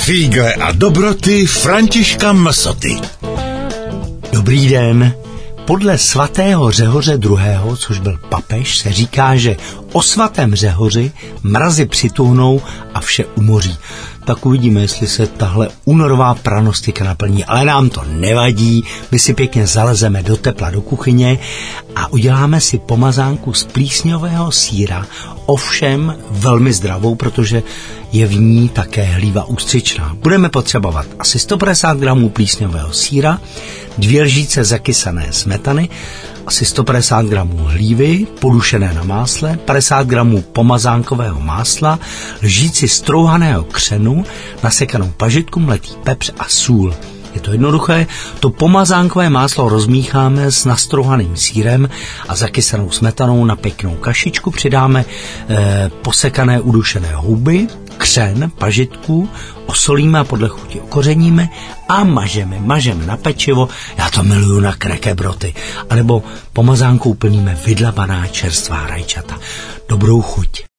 Fígle a dobroty Františka Msoty. Dobrý den. Podle svatého Řehoře II., což byl papež, se říká, že o svatém Řehoři mrazy přituhnou a vše umoří. Tak uvidíme, jestli se tahle únorová pranostika naplní. Ale nám to nevadí, my si pěkně zalezeme do tepla do kuchyně a uděláme si pomazánku z plísňového sýra, ovšem velmi zdravou, protože je v ní také hlíva ústřičná. Budeme potřebovat asi 150 gramů plísňového sýra, 2 lžíce zakysané smetany, asi 150 gramů hlívy, podušené na másle, 50 gramů pomazánkového másla, lžíci strouhaného křenu, nasekanou pažitku, mletý pepř a sůl. Je to jednoduché, to pomazánkové máslo rozmícháme s nastrouhaným sýrem a zakysanou smetanou na pěknou kašičku, přidáme posekané udušené houby, křen, pažitku, osolíme a podle chuti okořeníme a mažeme na pečivo, já to miluju na krekebroty, anebo pomazánkou plníme vydlabaná čerstvá rajčata. Dobrou chuť.